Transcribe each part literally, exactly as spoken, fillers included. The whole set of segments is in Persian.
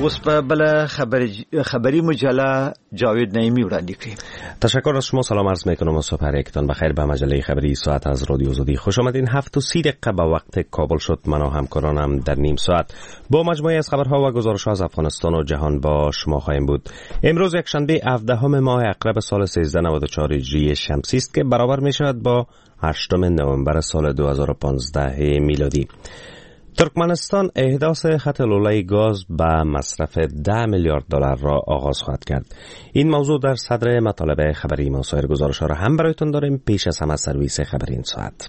اوس په بل خبری خبری مجله جاوید نعیمی وړاندې کړي. تشکر از شما. سلام عرض میکنم و صبح هرکتان بخیر. به مجله خبری ساعت از رادیو آزادی خوش آمدین. هفت و سی دقیقه به وقت کابل شد. من و همکارانم در نیم ساعت با مجموعه از خبرها و گزارش‌ها از افغانستان و جهان با شما خواهیم بود. امروز یک شنبه هفدهم ماه عقرب سال سیزده نود و چهار هجری شمسی است که برابر می شود با هشتم نوامبر سال دو هزار و پانزده میلادی. ترکمنستان احداث خط لوله گاز به مصرف ده میلیارد دلار را آغاز خواهد کرد. این موضوع در صدر مطالب خبری ما. سایر گزارش‌ها را هم برایتان داریم. پیش از همه سرویس خبری این ساعت.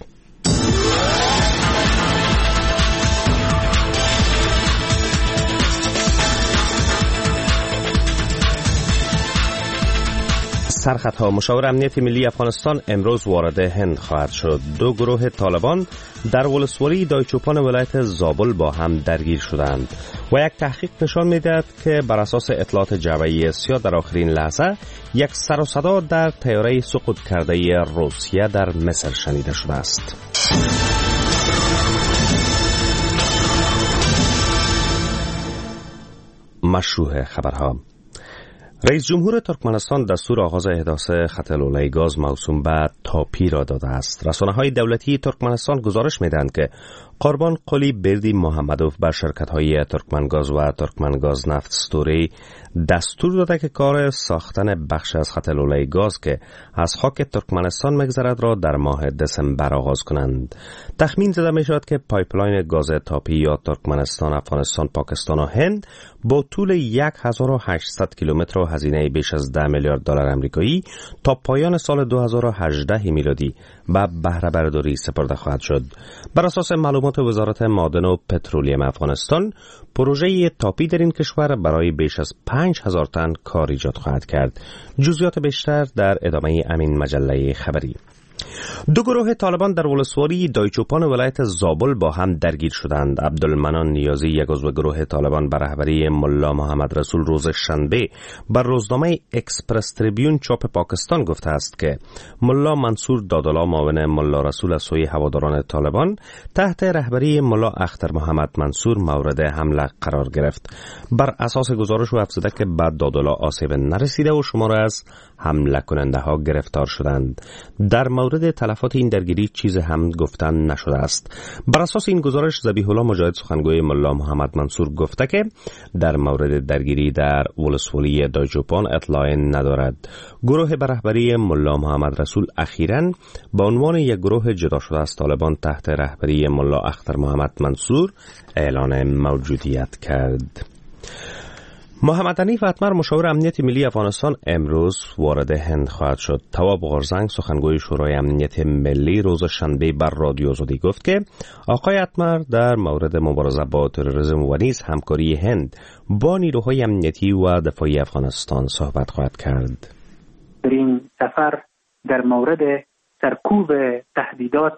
سرخطها. مشاور امنیت ملی افغانستان امروز وارد هند خواهد شد. دو گروه طالبان در ولسوالی دایچوپان ولایت زابل با هم درگیر شدند و یک تحقیق نشان می‌دهد که بر اساس اطلاعات جویی سیا در آخرین لحظه یک سر و صدا در طیاره سقوط کرده روسیه در مصر شنیده شده است. مشروع خبرها. رئیس جمهور ترکمنستان دستور آغاز احداث خط لوله گاز موسوم به تاپی را داده است. رسانه‌های دولتی ترکمنستان گزارش می‌دهند که قربان قلی بردی محمدوف به شرکت‌های ترکمنگاز و ترکمنگاز نفت استوری دستور داده که کار ساختن بخش از خط لوله گاز که از خاک ترکمنستان می‌گذرد را در ماه دسامبر آغاز کنند. تخمین زده می‌شود که پایپلاین گاز تاپی یا ترکمنستان، افغانستان، پاکستان و هند با طول هزار و هشتصد کیلومتر و هزینه بیش از ده میلیارد دلار آمریکایی تا پایان سال دو هزار و هجده میلادی به بهره برداری سپرده خواهد شد. بر اساس معلومات وزارت معادن و پترولیم افغانستان، پروژه تاپی در این کشور برای بیش از پنج هزار تن کار ایجاد خواهد کرد. جزئیات بیشتر در ادامه امین مجله خبری. دو گروه طالبان در ولسوالی دایچوپان ولایت زابل با هم درگیر شدند. عبدالمنان نیازی، یک عضو گروه طالبان به رهبری ملا محمد رسول، روز شنبه بر روزنامه اکسپرس تریبیون چاپ پاکستان گفته است که ملا منصور دادالا، معاون ملا رسول از سوی هواداران طالبان تحت رهبری ملا اختر محمد منصور مورد حمله قرار گرفت. بر اساس گزارش او افزوده که بعد دادالا آسیب نرسیده و شمار از حمله کننده ها گرفتار شدند. در مورد تلفات این درگیری چیز هم گفتن نشده است. بر اساس این گزارش ذبیح الله مجاهد، سخنگوی ملا محمد منصور، گفته که در مورد درگیری در ولسوالی دایچوپان اطلاع ندارد. گروه به رهبری ملا محمد رسول اخیراً با عنوان یک گروه جدا شده از طالبان تحت رهبری ملا اختر محمد منصور اعلان موجودیت کرد. محمد حنیف اتمر، مشاور امنیت ملی افغانستان، امروز وارد هند خواهد شد. تواب غورزنگ، سخنگوی شورای امنیت ملی، روز شنبه بر رادیو آزادی گفت که آقای اتمر در مورد مبارزه با تروریسم و نیز همکاری هند با نیروهای امنیتی و دفاعی افغانستان صحبت خواهد کرد. در این سفر در مورد سرکوب تهدیدات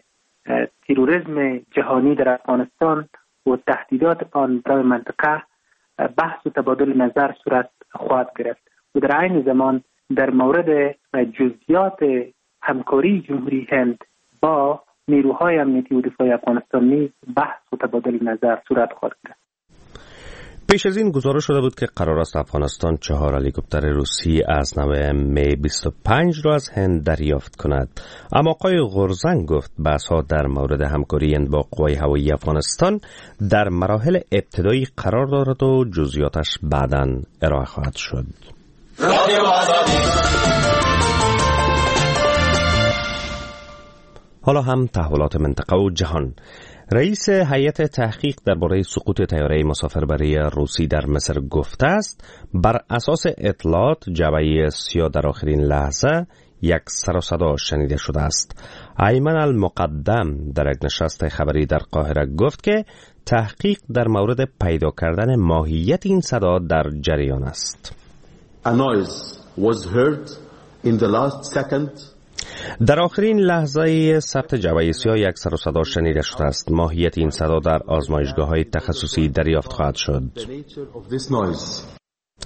تروریسم جهانی در افغانستان و تهدیدات آن در منطقه بحث و تبادل نظر صورت خواهد گرفت و در عین زمان در مورد جزئیات همکاری جمهوری هند با نیروهای امنیتی و دفاعی افغانستان نیز بحث و تبادل نظر صورت خواهد گرفت. پیش از این گزارش شده بود که قرار است افغانستان چهار هلیکوپتر روسی از نوع می بیست و پنج را از هند دریافت کند. اما آقای غورزنگ گفت بحث‌ها در مورد همکاری هند با قوای هوایی افغانستان در مراحل ابتدایی قرار دارد و جزئیاتش بعداً ارائه خواهد شد. حالا هم تحولات منطقه و جهان. رئیس هیئت تحقیق درباره سقوط طیاره مسافربری روسی در مصر گفته است بر اساس اطلاعات جویی سیا در آخرین لحظه یک سر و صدا شنیده شده است. ایمن المقدم در یک نشست خبری در قاهره گفت که تحقیق در مورد پیدا کردن ماهیت این صدا در جریان است. A noise was heard in the last second. در آخرین لحظه ثبت جویی سیا یک سر و صدا شنیده شده است. ماهیت این صدا در آزمایشگاه‌های تخصصی دریافت خواهد شد.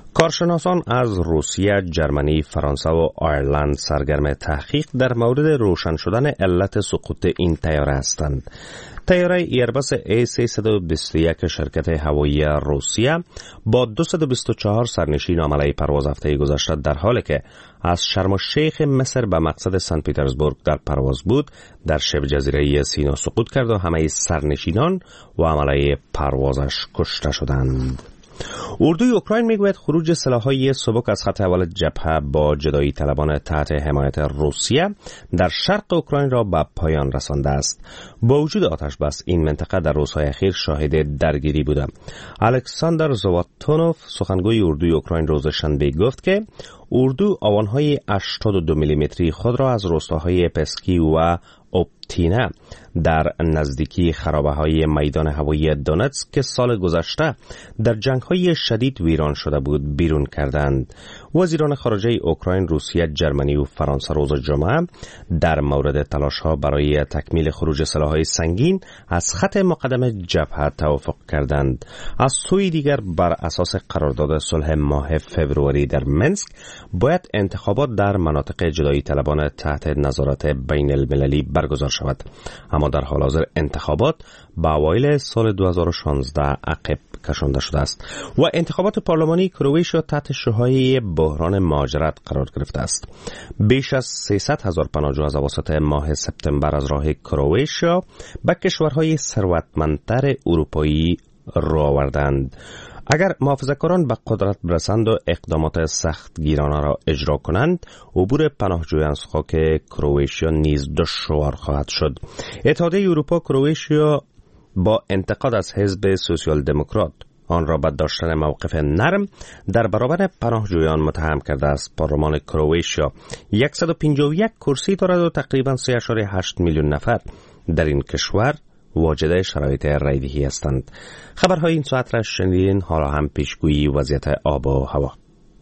کارشناسان از روسیه، جرمنی، فرانسه و آیرلند سرگرم تحقیق در مورد روشن شدن علت سقوط این طیاره هستند. طیاره ایرباس ای سیصد و بیست و یک شرکت هوایی روسیه با دویست و بیست و چهار سرنشین عملی پرواز هفته گذشته در حالی که از شرم الشیخ مصر به مقصد سن پترزبورگ در پرواز بود در شبه جزیره سینا سقوط کرد و همه سرنشینان و عمله پروازش کشته شدند. اردوی اوکراین میگوید خروج سلاح‌های سبک از خط اول جبهه با جدایی طلبان تحت حمایت روسیه در شرق اوکراین را به پایان رسانده است. با وجود آتش بس این منطقه در روزهای اخیر شاهد درگیری بوده. الکساندر زواتونوف سخنگوی اردوی اوکراین روز شنبه گفت که اردو آوانهای هشتاد و دو میلیمتری خود را از روستاهای پسکی و اوپتینه در نزدیکی خرابه‌های میدان هوایی دونتسک که سال گذشته در جنگ‌های شدید ویران شده بود بیرون کردند. وزیران خارجه اوکراین، روسیه، جرمنی و فرانسه روز جمعه در مورد تلاش‌ها برای تکمیل خروج سلاح‌های سنگین از خط مقدم جبهه توافق کردند. از سوی دیگر بر اساس قرارداد صلح ماه فوریه در منسک باید انتخابات در مناطق جدایی طلبان تحت نظارت بین المللی برگزار شود، اما در حال حاضر انتخابات به اوایل سال دو هزار و شانزده عقب کشانده شده است و انتخابات پارلمانی کرواتیا تحت شعاع بحران مهاجرت قرار گرفته است. بیش از سیصد هزار پناهجو از اواسط ماه سپتامبر از راه کرواتیا به کشورهای ثروتمندتر اروپایی رو آوردند. اگر محافظه‌کاران به قدرت برسند و اقدامات سختگیرانه را اجرا کنند، عبور پناهجویان از خاک کرواتیا نیز دشوار خواهد شد. اتحادیه اروپا کرواتیا با انتقاد از حزب سوسیال دموکرات آن را به داشتن موقف نرم در برابر پناهجویان متهم کرده است. پارلمان کرواتیا صد و پنجاه و یک کرسی دارد و تقریباً سه ممیز هشت میلیون نفر در این کشور واجد شرایط رایدهی هستند. خبرهای این ساعت را شنیدین. حالا هم پیشگویی وضعیت آب و هوا.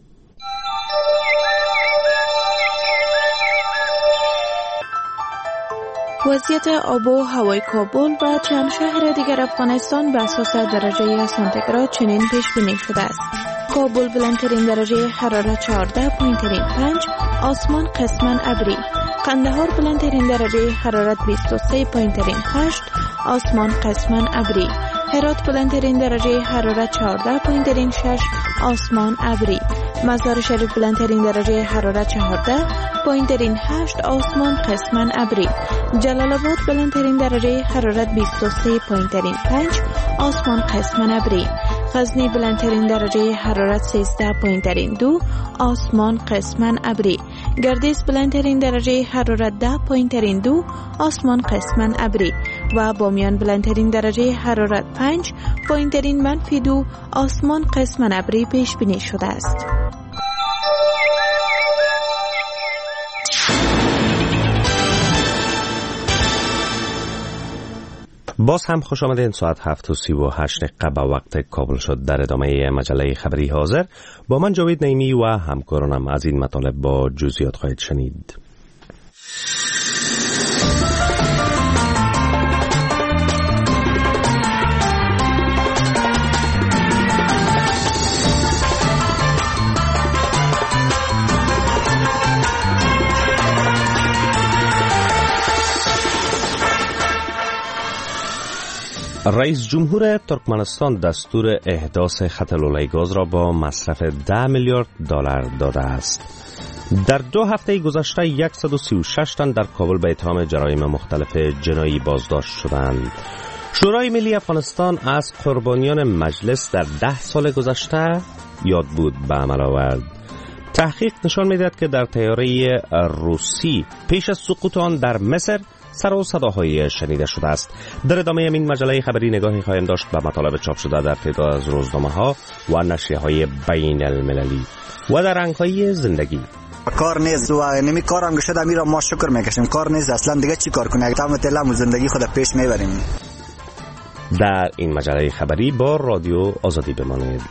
وضعیت آب و هوای کابل و چند شهر دیگر افغانستان به اساس درجه سانتیگراد چنین پیش بینی شده است. کابل بلندترین درجه حرارت چهارده، پایینترین پنج، آسمان قسماً ابری. قندهار بلندترین درجه حرارت بیست و سه، پایینترین هشت، آسمان قسماً ابری. هرات بلندترین درجه حرارت چهارده، پایینترین شش، آسمان ابری. مزار شریف بلندترین درجه حرارت چهارده، پایینترین هشت، آسمان قسماً ابری. جلال آباد بلندترین درجه حرارت بیست و سه، پایینترین پنج، آسمان قسماً ابری. غزنی بلندترین درجه حرارت سیزده، پایینترین دو، آسمان قسماً ابری. گردیز بلندترین درجه حرارت ده، پایینترین دو، آسمان قسماً ابری. و بامیان بلندترین درجه حرارت پنج، پایینترین منفی دو، آسمان قسماً ابری پیش بینی شده است. باز هم خوش آمدین. ساعت هفت و سی و هشت دقیقه به وقت کابل شد. در ادامه مجله خبری حاضر با من جاوید نعیمی و همکارانم از این مطالب با جزئیات خواهید شنید. رئیس جمهور ترکمنستان دستور احداث خط لوله گاز را با مصرف ده میلیارد دلار داده است. در دو هفته گذشته صد و سی و شش تن در کابل به اتهام جرایم مختلف جنایی بازداشت شدند. شورای ملی افغانستان از قربانیان مجلس در ده سال گذشته یاد بود به عمل آورد. تحقیق نشان می‌دهد که در طیاره روسی پیش از سقوط آن در مصر سر و صداهای شنیده شده است. در ادامه این مجله خبری نگاهی خواهیم داشت به مطالب چاپ شده در تعداد از روزنامه‌ها و نشریه‌های بین المللی و در رنگ‌های زندگی. کار نیست و نمی کارم گشت میرم ما شکر میکشیم. کار نیست اصلا دیگه چی کار کنه؟ تمام تلم زندگی خود پیش میبریم. در این مجله خبری با رادیو آزادی بمانید.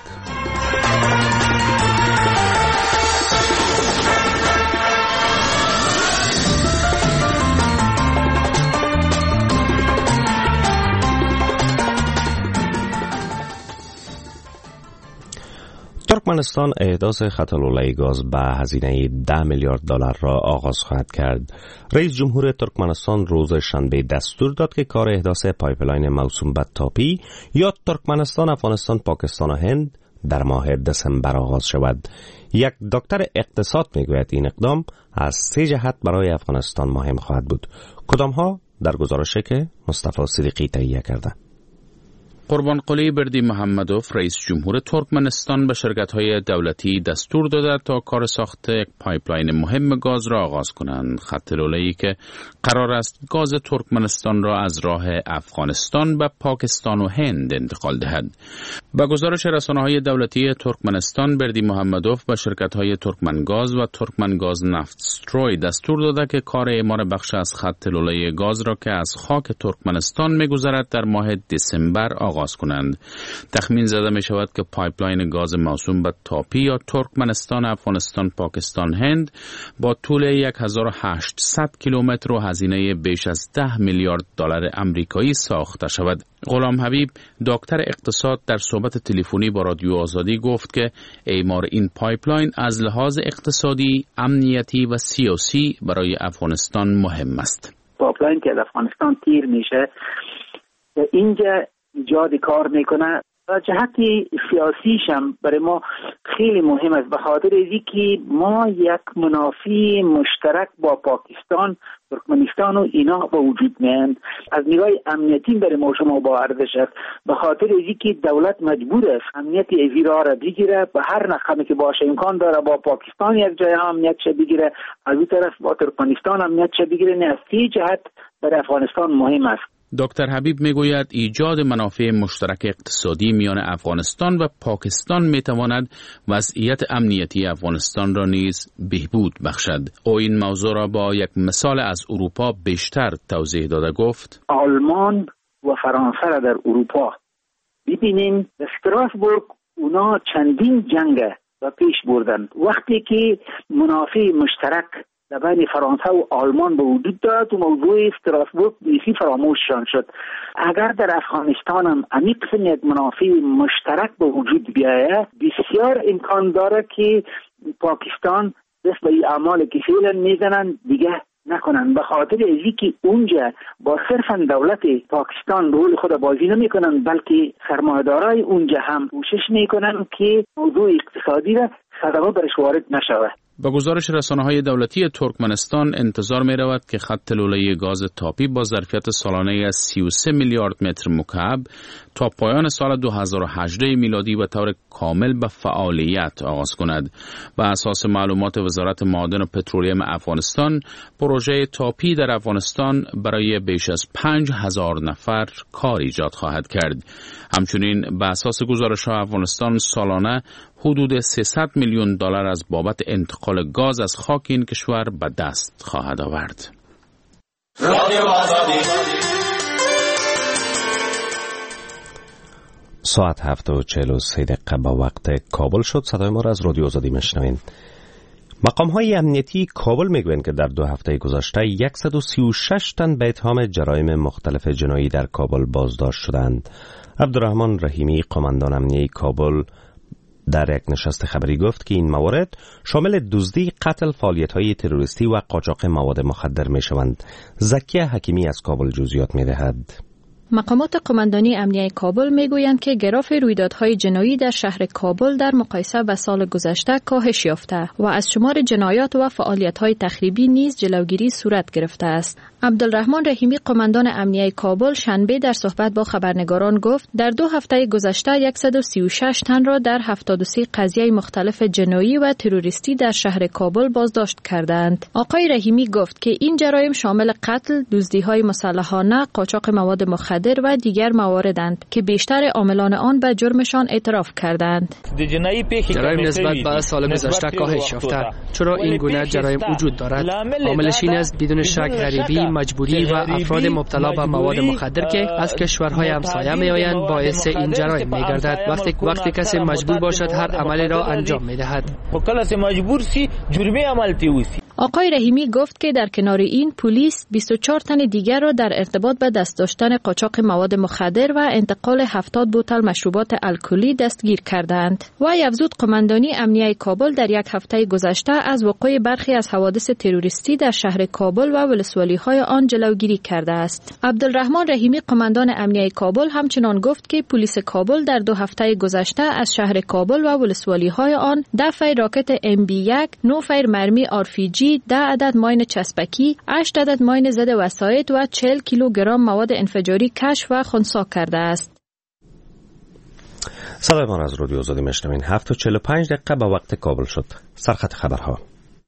ترکمنستان احداث خط لوله گاز به هزینه ده میلیارد دلار را آغاز خواهد کرد. رئیس جمهور ترکمنستان روز شنبه دستور داد که کار احداث پایپلاین موسوم به تاپی یا ترکمنستان، افغانستان، پاکستان و هند در ماه دسامبر آغاز شود. یک دکتر اقتصاد میگوید این اقدام از سه جهت برای افغانستان مهم خواهد بود. کدام ها؟ در گزارشی که مصطفی صدیقی تهیه کرده. قربانقلی بردی محمدوف رئیس جمهور ترکمنستان به شرکت‌های دولتی دستور داده تا کار ساخت یک پایپلاین مهم گاز را آغاز کنند. خط لوله‌ای که قرار است گاز ترکمنستان را از راه افغانستان به پاکستان و هند انتقال دهد. با گزارش رسانه‌های دولتی ترکمنستان، بردی محمدوف به شرکت‌های ترکمنگاز و ترکمنگاز نفتستروی دستور داده که کار اعمار بخش از خط لوله گاز را که از خاک ترکمنستان می‌گذرد در ماه دسامبر آغاز کنند. تخمین زده می شود که پایپلاین گاز موسوم به تاپی یا ترکمنستان، افغانستان، پاکستان، هند با طول هزار و هشتصد کیلومتر و هزینه بیش از ده میلیارد دلار آمریکایی ساخته شود. غلام حبیب دکتر اقتصاد در صحبت تلفنی با رادیو آزادی گفت که اعمار این پایپلاین از لحاظ اقتصادی، امنیتی و سیاسی برای افغانستان مهم است. پایپلاین که از افغانستان تیر میشه اینجا ایجاد کار میکنه و جهتی سیاسیش هم برای ما خیلی مهم است، به خاطر اینکه ما یک منافع مشترک با پاکستان، ترکمنستان و اینا با وجود میاد. از نگاه امنیتی برای ما شما با ارزش است، به خاطر اینکه دولت مجبور است امنیت ایران را بگیره، به هر نحوی که باشه امکان داره با پاکستان یک جای امنیت شه بگیره، از این طرف با ترکمنستان امنیت شه بگیره. نه، از سی جهت برای افغانستان مهم است. دکتر حبیب میگوید ایجاد منافع مشترک اقتصادی میان افغانستان و پاکستان میتواند وضعیت امنیتی افغانستان را نیز بهبود بخشد. او این موضوع را با یک مثال از اروپا بیشتر توضیح داده گفت: آلمان و فرانسه را در اروپا ببینین، استراسبورگ اونا چندین جنگ و پیش بردن. وقتی که منافع مشترک بین فرانسه و آلمان به وجود داد و موضوع استراسبورگ بیسی فراموششان شد. اگر در افغانستان هم همین قسم یک منافع مشترک به وجود بیاید، بسیار امکان داره که پاکستان دست به این اعمالی که فعلا میزنن دیگه نکنن، به خاطر ازی که اونجا با صرفا دولت پاکستان رول خود بازی نمی کنن، بلکه سرمایه‌دارای اونجا هم کوشش میکنن که موضوع اقتصادی را صدمه برش وارد نشود. با گزارش رسانه‌های دولتی ترکمنستان انتظار می رود که خط لوله گاز تاپی با ظرفیت سالانه از سی و سه میلیارد متر مکعب تا پایان سال دو هزار و هجده میلادی به طور کامل به فعالیت آغاز کند. بر اساس معلومات وزارت معادن و پترولیم افغانستان، پروژه تاپی در افغانستان برای بیش از پنج هزار نفر کار ایجاد خواهد کرد. همچنین بر اساس گزارش‌ها افغانستان سالانه حدود سیصد میلیون دلار از بابت انتقال گاز از خاک این کشور به دست خواهد آورد. ساعت هفت و چهل و سه دقیقه با وقت کابل شد. صدای ما را از رادیو آزادی میشنوین. مقام های امنیتی کابل میگویند که در دو هفته گذشته صد و سی و شش تن به اتهام جرایم مختلف جنایی در کابل بازداشت شدند. عبدالرحمن رحیمی، قماندان امنیتی کابل، در یک نشست خبری گفت که این موارد شامل دزدی، قتل، فعالیت‌های تروریستی و قاچاق مواد مخدر می‌شوند. زکیه حکیمی از کابل جزئیات می‌دهد. مقامات قماندانی امنیتی کابل میگویند که گراف رویدادهای جنایی در شهر کابل در مقایسه با سال گذشته کاهش یافته و از شمار جنایات و فعالیت‌های تخریبی نیز جلوگیری صورت گرفته است. عبدالرحمن رحیمی، قماندان امنیتی کابل، شنبه در صحبت با خبرنگاران گفت در دو هفته گذشته صد و سی و شش تن را در هفتاد و سه قضیه مختلف جنایی و تروریستی در شهر کابل بازداشت کردند. آقای رحیمی گفت که این جرایم شامل قتل، دزدی‌های مسلحانه، قاچاق مواد مخدر و دیگر مواردند که بیشتر عاملان آن به جرمشان اعتراف کردند. جرایم نسبت به سال گذشته کاهش یافته. چرا این گونه جرایم وجود دارد؟ عاملش این است بدون شک غریبی، مجبوری و افراد مبتلا به مواد مخدر که از کشورهای همسایه میآیند باعث این جرایم میگردد. وقتی وقتی کسی مجبور باشد هر عملی را انجام میدهد. آقای رحیمی گفت که در کنار این پلیس بیست و چهار تن دیگر را در ارتباط به دست داشتن قاچاق مواد مخدر و انتقال هفتاد بوتل مشروبات الکلی دستگیر کردند. وی افزود قماندانی امنیه کابل در یک هفته گذشته از وقوع برخی از حوادث تروریستی در شهر کابل و ولسوالی‌های آن جلوگیری کرده است. عبدالرحمن رحیمی قماندان امنیه کابل همچنان گفت که پلیس کابل در دو هفته گذشته از شهر کابل و ولسوالی‌های آن دفع راکت ام بی یک، نه فیر مرمی آر پی جی، ده عدد ماین چسبکی، هشت عدد ماین ضد وسایط و چهل کیلوگرم مواد انفجاری کشف و خنثی کرده است. صدای ما از رادیو آزادی میشنوین. هفت و چهل و پنج دقیقه به وقت کابل شد. سرخط خبرها.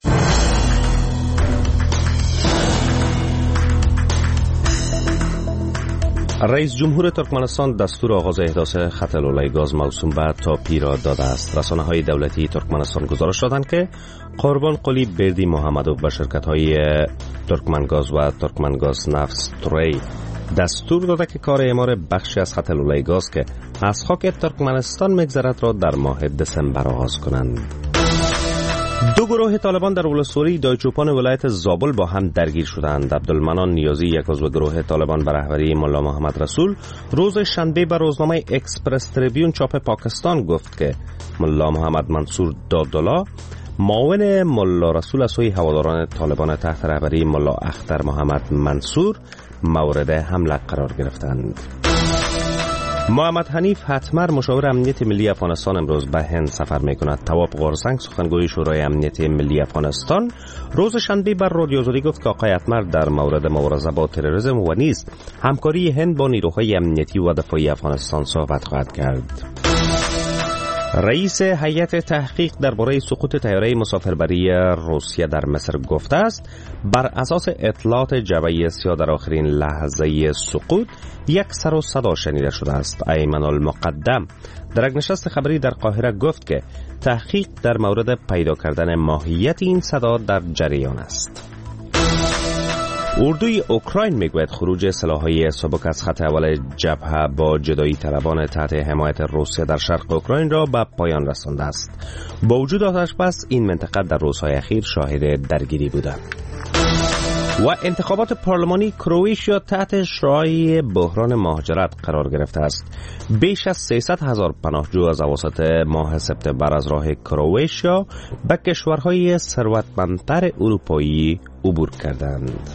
رئیس جمهور ترکمنستان دستور آغاز احداث خط لوله گاز موسوم به تاپی را داده است. رسانه‌های دولتی ترکمنستان گزارش دادند که قربان قلی بردی محمدوف به شرکت‌های ترکمنگاز و ترکمنگاز نفت‌تری دستور داده که کار اعمار بخشی از خط لوله گاز که از خاک ترکمنستان می‌گذرد را در ماه دسامبر آغاز کنند. دو گروه طالبان در ولسوالی دایچوپان ولایت زابل با هم درگیر شدند. عبدالمنان نیازی، یک عضو گروه طالبان به رهبری ملا محمد رسول، روز شنبه به روزنامه اکسپرس تریبیون چاپ پاکستان گفت که ملا محمد منصور دادولا، معاون ملا رسول، از سوی هواداران طالبان تحت رهبری ملا اختر محمد منصور مورد حمله قرار گرفتند. محمد حنیف حتمر، مشاور امنیت ملی افغانستان، امروز به هند سفر میکند. تواب غورزنگ، سخنگوی شورای امنیت ملی افغانستان، روز شنبه بر رادیو آزادی گفت که آقای حتمر در مورد مبارزه با تروریسم و نیز همکاری هند با نیروهای امنیتی و دفاعی افغانستان صحبت خواهد کرد. رئیس هیئت تحقیق درباره سقوط طیاره مسافربری روسیه در مصر گفته است بر اساس اطلاعات جبهه سیاه در آخرین لحظه سقوط یک سر و صدا شنیده شده است. ایمن المقدم در یک نشست خبری در قاهره گفت که تحقیق در مورد پیدا کردن ماهیت این صدا در جریان است. اردوی اوکراین میگوید خروج سلاح‌های سبک از خط اول جبهه با جدایی طلبان تحت حمایت روسیه در شرق اوکراین را به پایان رسانده است. با وجود آتش بس، این منطقه در روزهای اخیر شاهد درگیری بوده. و انتخابات پارلمانی کرواتیا تحت شعاع بحران مهاجرت قرار گرفته است. بیش از سیصد هزار پناهجو از اواسط ماه سپتامبر از راه کرواتیا به کشورهای ثروتمندتر اروپایی عبور کردند.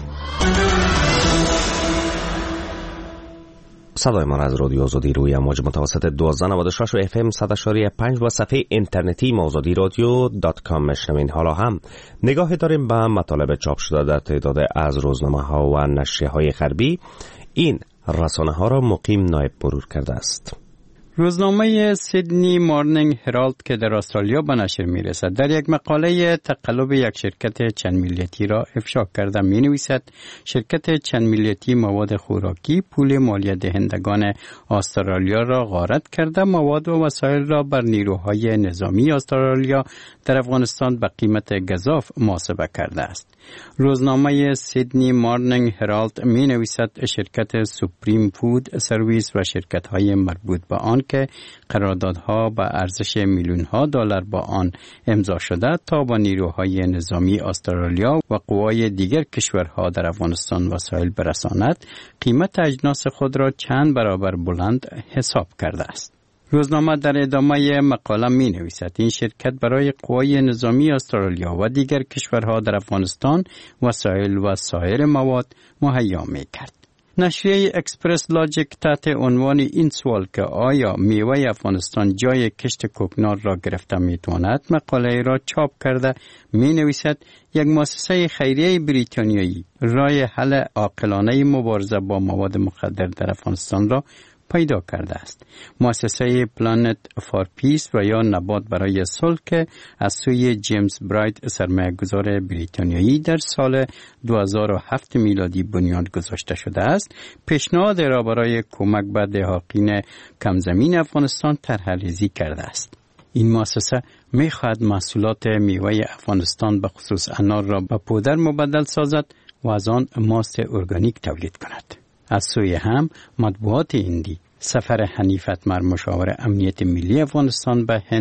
صدای ما از رادیو آزادی روی امواج متوسط دوازده نود و شش و اف ام صد و پنج و صفحه اینترنتی آزادی رادیو دات کام میشنوین. حالا هم نگاه داریم به مطالب چاپ شده در تعداد از روزنامه ها و نشریه های غربی. این رسانه ها را مقیم نایب مرور کرده است. روزنامه سیدنی مورنینگ هرالد که در استرالیا به نشر می رسد در یک مقاله تقلب یک شرکت چند ملیتی را افشا کرده می نویسد شرکت چند ملیتی مواد خوراکی پول مالیه دهندگان استرالیا را غارت کرده مواد و وسایل را بر نیروهای نظامی استرالیا در افغانستان به قیمت گزاف محاسبه کرده است. روزنامه سیدنی مورنینگ هرالد می نویسد شرکت سوپریم فود سرویس و شرکت های مربوط به آن که قراردادها به ارزش میلیون ها دلار با آن امضا شده تا با نیروهای نظامی استرالیا و قوای دیگر کشورها در افغانستان وسایل برساند، قیمت اجناس خود را چند برابر بلند حساب کرده است. روزنامه در ادامه مقاله می نویسد این شرکت برای قوای نظامی استرالیا و دیگر کشورها در افغانستان وسایل و سایر مواد مهیا می کرد. نشریه اکسپرس لاجیک تحت عنوان این سوال که آیا میوه افغانستان جای کشت کوکنار را گرفته می تواند مقاله را چاپ کرده می نویسد یک مؤسسه خیریه بریتانیایی راه حل عاقلانه مبارزه با مواد مخدر در افغانستان را پیدا کرده است. مؤسسه پلانت فار پیس و یا نبات برای صلح که از سوی جیمز براید سرمایه‌گذار بریتانیایی در سال دو هزار و هفت میلادی بنیاد گذاشته شده است، پیشنهاد را برای کمک به دهقانان کمزمین افغانستان طرح‌ریزی کرده است. این مؤسسه می‌خواهد محصولات میوه افغانستان به خصوص انار را به پودر مبدل سازد و از آن ماست ارگانیک تولید کند. از سوی هم مطبوعات هندی سفر حنیف حتمر مشاور امنیت ملی افغانستان به هند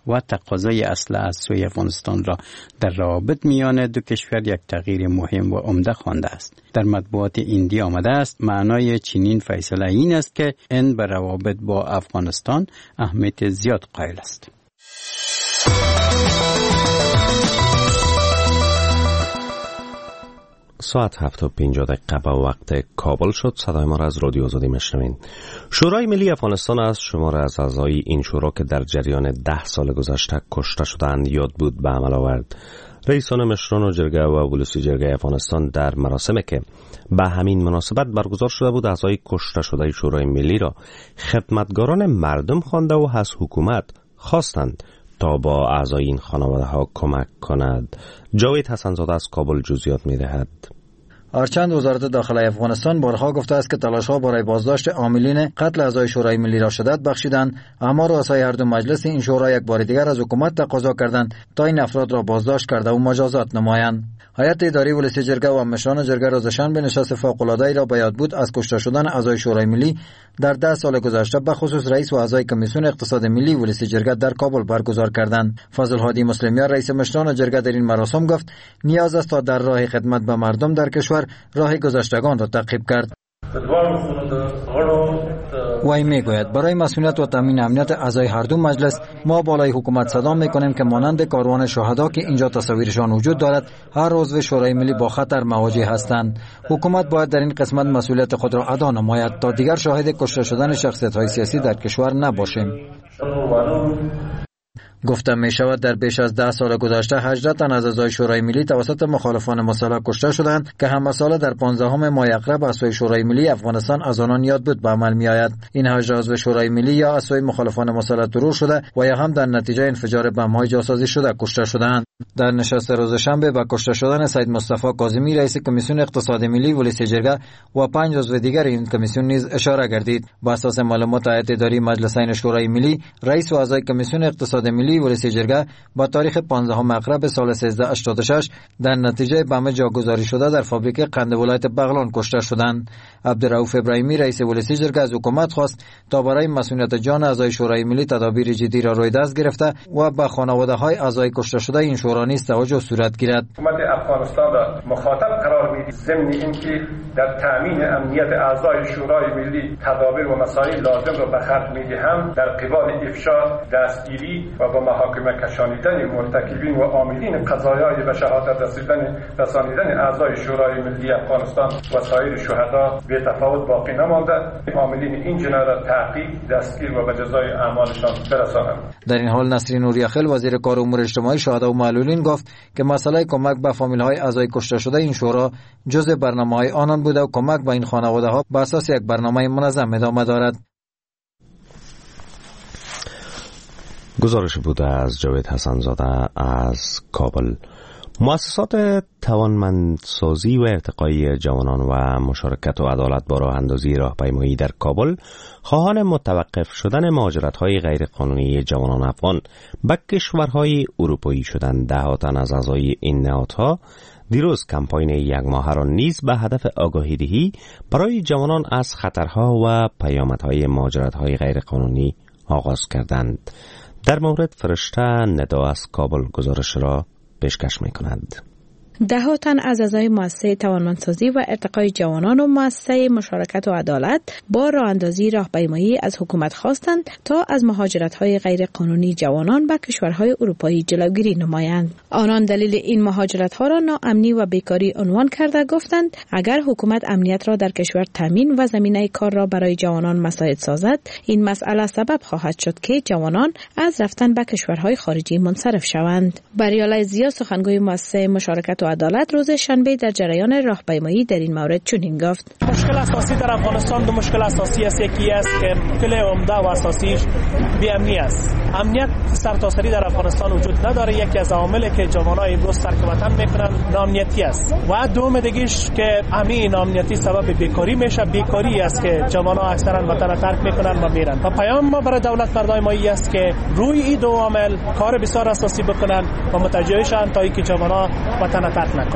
و تقاضای اسلحه از سوی افغانستان را در روابط میان دو کشور یک تغییر مهم و عمده خوانده است. در مطبوعات هندی آمده است معنای چنین فیصله این است که این به روابط با افغانستان اهمیت زیاد قائل است. ساعت هفت و پنجاه دقیقه به وقت کابل شد. صدای ما را از رادیو آزادی میشنوین. شورای ملی افغانستان از شمار از اعضای این شورا که در جریان ده سال گذشته کشته شدند یاد بود به عمل آورد. رئیسان مشران و جرگه و ولسی جرگه افغانستان در مراسمی که به همین مناسبت برگزار شده بود اعضای کشته شده شورای ملی را خدمتگاران مردم خوانده و از حکومت خواستند تا با اعضای این خانواده ها کمک کند. جاوید حسن‌زاده از کابل جزئیات می‌دهد. هرچند وزارت داخلی افغانستان بارها گفته است که تلاش‌ها برای بازداشت عاملین قتل اعضای شورای ملی را شدت بخشیدند، اما رؤسای هر دو مجلس این شورا یک بار دیگر از حکومت تقاضا کردند تا این افراد را بازداشت کرده و مجازات نمایند. هیئت اداری ولسی جرگه و مشران جرگه روز شنبه نشست فوق‌العاده‌ای را به یاد بود از کشته شدن اعضای شورای ملی در ده سال گذشته به خصوص رئیس و اعضای کمیسیون اقتصاد ملی ولسی جرگه در کابل برگزار کردند. فضل هادی مسلمیان رئیس مشران جرگه در این مراسم گفت نیاز است تا در راه خدمت به مردم در کشور راه گذشتگان را تعقیب کرد. وی میگوید برای مسئولیت و تامین امنیت اعضای هر دو مجلس ما بالای حکومت صدا میکنیم که مانند کاروان شهدا که اینجا تصاویرشان وجود دارد هر عضو شورای ملی با خطر مواجه هستند. حکومت باید در این قسمت مسئولیت خود را ادا نماید تا دیگر شاهد کشته شدن شخصیت‌های سیاسی در کشور نباشیم. گفته می شود در بیش از ده سال گذشته هجده تن از اعضای شورای ملی توسط مخالفان مسلح کشته شدند که همه ساله در پانزدهم ماه اقرب از سوی شورای ملی افغانستان از آنان یاد بود به عمل می آید. این هجده عضو شورای ملی یا از سوی مخالفان مسلح ترور شده و یا هم در نتیجه انفجار بم‌های جاسازی شده کشته شدند. در نشست روز شنبه به کشته شدن سید مصطفی کاظمی رئیس کمیسیون اقتصاد ملی ولسی جرگه و پنج عضو دیگر این کمیسیون نیز اشاره گردید. بر اساس معلومات هیئت اداری مجلسین شورای ملی رئیس و اعضای کمیسیون اقتصاد ملی ولسی جرگه با تاریخ پانزدهم اقرب سال سیزده هشتاد و شش در نتیجه بم جاگذاری شده در فابریک قند ولایت بغلان کشته شدند. عبدالرؤوف ابراهیمی رئیس ولسی جرگه از حکومت خواست تا برای مسئولیت جان اعضای شورای ملی تدابیر جدی را روی دست گرفته و به خانواده‌های اعضای کشته شده این شورا نیز توجه صورت گیرد. حکومت افغانستان را مخاطب قرار می‌دهد ضمن اینکه در تامین امنیت اعضای شورای ملی تدابیر و مسائل لازم را به خرج می‌دهند در قبال افشا، دستگیری و به محاکمه کشانیدن مرتکبین و عاملین قضایای به شهادت رسیدن رسانیدن اعضای شورای ملی افغانستان و سایر شهدا به تفاوت باقی نمانده. عاملین این جنایت را تعقیب، دستگیر و به جزای اعمالشان برسانند. در این حال نصری نوریخیل وزیر کار امور اجتماعی شهدا و معلولین گفت که مسئله کمک به فامیل‌های اعضای کشته شده این شورا جزء برنامه‌های آنان بوده و کمک به این خانواده‌ها بر اساس یک برنامه منظم ادامه دارد. گزارش بوده از جاوید حسن‌زاده از کابل. مؤسسات توانمندسازی و ارتقای جوانان و مشارکت و عدالت با راه اندازی راهپیمایی در کابل خواهان متوقف شدن مهاجرت‌های غیرقانونی جوانان افغان به کشورهای اروپایی شدند. ده تن از اعضای این نهادها دیروز کمپاین یک ماهه را نیز به هدف آگاهی دهی برای جوانان از خطرها و پیامدهای مهاجرت‌های غیرقانونی آغاز کردند. در مورد فرشته ندا از کابل گزارش را پیشکش می‌کنند. ده تن از اعضای مؤسسه توانمندسازی و ارتقای جوانان و مؤسسه مشارکت و عدالت با راه اندازی راهپیمایی از حکومت خواستند تا از مهاجرت‌های غیرقانونی جوانان به کشورهای اروپایی جلوگیری نمایند. آنان دلیل این مهاجرت‌ها را ناامنی و بیکاری عنوان کرده گفتند اگر حکومت امنیت را در کشور تامین و زمینه کار را برای جوانان مساعد سازد، این مسئله سبب خواهد شد که جوانان از رفتن به کشورهای خارجی منصرف شوند. بریاله زیا سخنگوی مؤسسه مشارکت و عدالت روز شنبه در جریان راهپیمایی در این مورد چنین گفت: مشکل اساسی در افغانستان دو مشکل اساسی است. یکی است که مشکل عمده و اساسیش بی‌امنی است. امنیت سرتاسری در افغانستان وجود نداره. یکی از عواملی که جوانای امروز ترک وطن میکنن ناامنیتی است و دوم دیگه‌اش که همین ناامنیتی سبب بیکاری میشه. بیکاری است که جوانا اکثرا وطن ترک میکنن و میرن. و پیام ما برای دولت مردای ما است که روی این دو عامل کار بسیار اساسی بکنن و متوجه شن تا اینکه جوانا وطن ترک نکنن.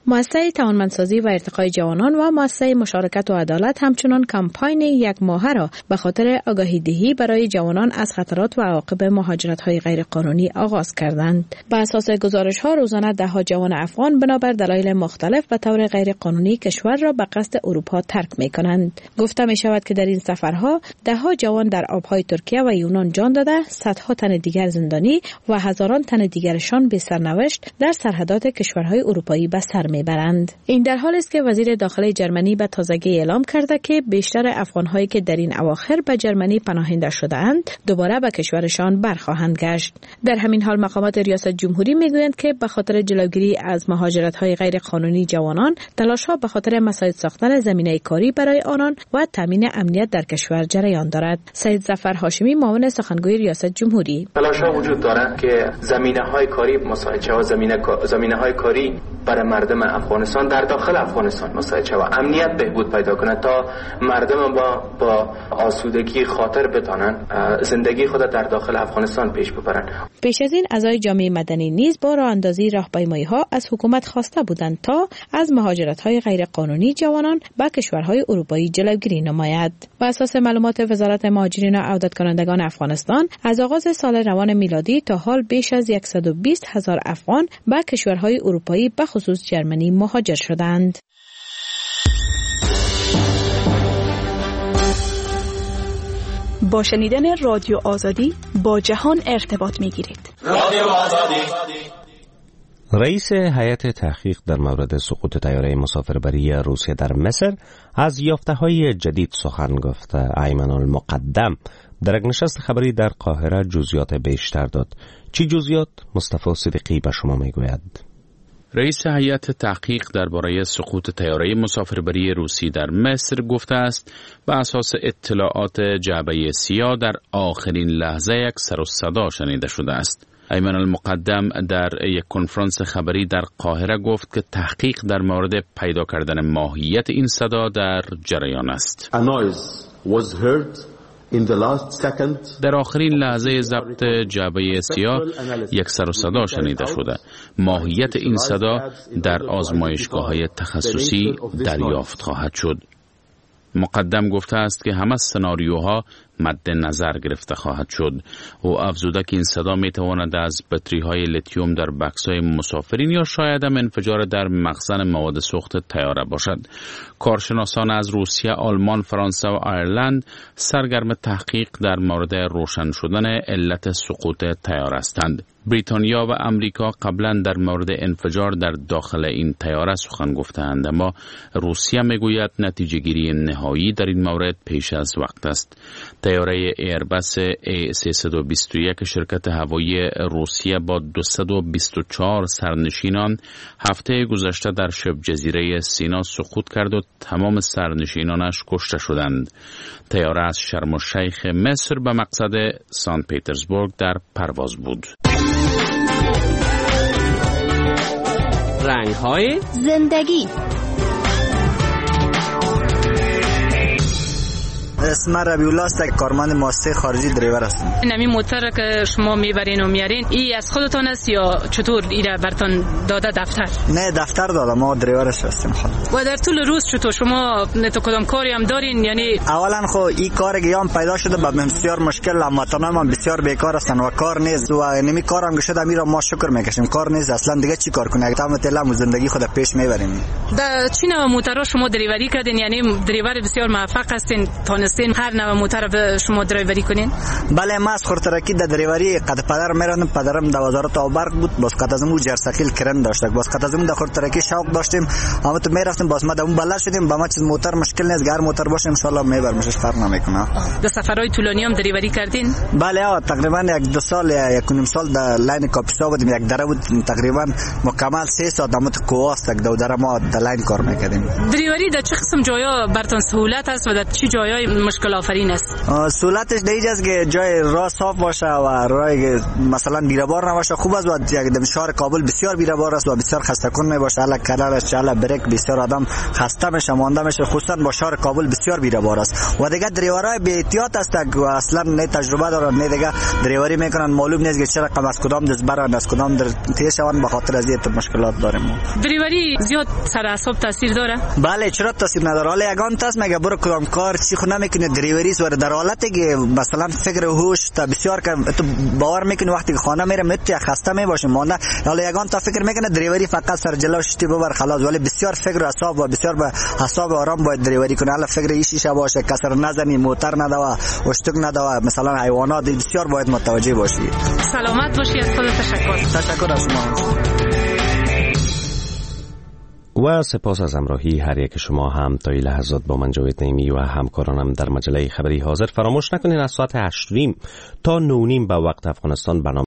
مؤسسه توانمندسازی و ارتقای جوانان و مؤسسه مشارکت و عدالت همچنان کمپاین یک ماهه را به خاطر آگاهی دهی برای جوانان از خطرات و عواقب مهاجرت‌های غیرقانونی آغاز کردند. بر اساس گزارش‌ها روزانه ده ها جوان افغان بنابر دلایل مختلف به طور غیرقانونی کشور را به قصد اروپا ترک می‌کنند. گفته می‌شود که در این سفرها ده ها جوان در آب‌های ترکیه و یونان جان داده، صدها تن دیگر زندانی و هزاران تن دیگرشان به سرنوشت در سرحدات کشورهای اروپایی به سر میبرند. این در حالی است که وزیر داخلی جرمنی به تازگی اعلام کرده که بیشتر افغان‌هایی که در این اواخر به جرمنی پناهنده شده‌اند دوباره به کشورشان برخواهند گشت. در همین حال مقامات ریاست جمهوری میگویند که به خاطر جلوگیری از مهاجرت‌های غیر قانونی جوانان، تلاش‌ها به خاطر مساعد ساختن زمینه کاری برای آنان و تامین امنیت در کشور جریان دارد. سید ظفر هاشمی معاون سخنگوی ریاست جمهوری: تلاش‌ها وجود دارد که زمینه‌های کاری مساعد شود، زمینه زمینه‌های کاری برای مردم افغانستان در داخل افغانستان مساعد شود، امنیت بهبود پیدا کنه تا مردم با با آسودگی خاطر بتانن زندگی خود در داخل افغانستان پیش ببرن. پیش از این اعضای جامعه مدنی نیز با راه اندازی راهپیمایی‌ها از حکومت خواسته بودند تا از مهاجرت‌های غیرقانونی جوانان به کشورهای اروپایی جلوگیری نماید. بر اساس معلومات وزارت مهاجرین و عودت کنندگان افغانستان، از آغاز سال روان میلادی تا حال بیش از صد و بیست هزار افغان به کشورهای اروپایی به خصوص جرمنی مهاجر شدند. با شنیدن رادیو آزادی با جهان ارتباط می‌گیرید. رادیو آزادی. رئیس هیئت تحقیق در مورد سقوط طیاره مسافربری روسیه در مصر از یافته‌های جدید سخن گفته. ایمن المقدم در یک نشست خبری در قاهره جزئیات بیشتر داد. چی جزئیات؟ مصطفی صدیقی به شما میگوید. رئیس هیئت تحقیق درباره سقوط طیاره مسافربری روسی در مصر گفته است بر اساس اطلاعات جعبه سیاه در آخرین لحظه یک سر و صدا شنیده شده است. ایمن المقدم در یک کنفرانس خبری در قاهره گفت که تحقیق در مورد پیدا کردن ماهیت این صدا در جریان است. A noise was heard in the last second. در آخرین لحظه ضبط جعبه سیاه یک سر و صدا شنیده شده. ماهیت این صدا در آزمایشگاه‌های تخصصی دریافت خواهد شد. مقدم گفته است که همه سناریوها مد نظر گرفته خواهد شد. او افزوده که این صدا می تواند از بطری های لیتیوم در بکس های مسافرین یا شاید هم انفجار در مخزن مواد سوخت طیاره باشد. کارشناسان از روسیه، آلمان، فرانسه و آیرلند سرگرم تحقیق در مورد روشن شدن علت سقوط طیاره هستند. بریتانیا و امریکا قبلا در مورد انفجار در داخل این طیاره سخن گفتند، اما روسیه میگوید نتیجه گیری نهایی در این مورد پیش از وقت است. طیاره ایربس ای سیصد و بیست و یک شرکت هوایی روسیه با دویست و بیست و چهار سرنشینان هفته گذشته در شبه جزیره سینا سقوط کرد و تمام سرنشینانش کشته شدند. طیاره از شرم الشیخ مصر به مقصد سن پترزبورگ در پرواز بود. رنگ‌های زندگی. اسم ربیع الله است، کارمند مؤسسه خارجی دریور هستم. این موتر که شما میبرین و میارین ای از خودتان است یا چطور ایره برتان داده دفتر؟ نه دفتر داده، ما دریورش هستیم خود. و در طول روز چطور شما تو کدام کاری هم دارین؟ یعنی اولا خو این کار گیام پیدا شده با بسیار مشکل، هموطنان ما بسیار بیکار هستن و کار نیست و نمی کارم شده میرا ما شکر میکشیم، کار نیست اصلا دیگه چی کار کنه؟ تمام تلم زندگی خود پیش میبریم. در چی نوع موترها شما دریوری کردین؟ یعنی دریور بسیار موفق هستین، تانستین هر نوع موتر به شما دریوری کنین؟ بله، ما از خورترکی در دریوری قد پدر میرفتم، پدرم در وزارت آبرق بود، باز قد از اون جرثقیل کرن داشت، باز قد از اون در خورترکی شوق داشتیم، اما تو میرفتیم باز ما در اون بلد شدیم، با ما چیز موتر مشکل نیست، گر موتر باشه ان شاء الله میبرمش، فرق نمیکنه. در سفرهای طولانی هم دریوری کردین؟ بله، آ تقریبا یک دو سال یک و نیم سال در لاین کاپیسا بودیم، یک دره بود تقریبا مکمل سه ساعت دمت کوواست دو دره ما در لاین کار میکردیم. دریوری در چه قسم جایا براتون سهولت است و در چه جایای مشکل آفرین است؟ سهولتش دیگه است که جای راه صاف باشه و راه مثلا بیره‌بار نباشه. خوب است و یک شهر کابل بسیار بیره‌بار است و بسیار خسته کن میباشه. الا کنارش چاله بریک بسیار آدم خسته میشه مانده میشه، خصوصا با شهر کابل بسیار بیره‌بار است. و دیگه دریورای بی احتیاط است که اصلا نه تجربه دارن نه دیگه دریوری میکنن، معلوم نیست که چه رقم از کدام دست برن از کدام در تیز شون. به خاطر از این مشکلات داریم. دریوری زیاد سر اعصاب تاثیر داره؟ بله چرا تاثیر نداره. حالا یگان تاس میگه برو کدام کار چی خو نمیکنه دریوری است و در حالتی که مثلا فکر و هوش تا بسیار که تو باور میکنی وقتی که خانه میره مت خسته میباشه مانده. حالا یگان تا فکر میکنه دریوری فقط سر جلوش تی ببر خلاص، ولی بسیار فکر و اعصاب و بسیار به اعصاب آرام باید دریوری کنه. حالا فکر ایشیشه باشه، کسر نزنی، موتر ندوا، اشتک ندوا، مثلا حیوانات بسیار باید متوجه باشی. سلامت باشی. از خود تشکر. تشکر از شما. و سپاس از همراهی هر یک شما هم تا این لحظات با من جاوید نعیمی و همکارانم در مجله خبری حاضر. فراموش نکنین از ساعت هشت و نیم تا نه و نیم به وقت افغانستان برنامه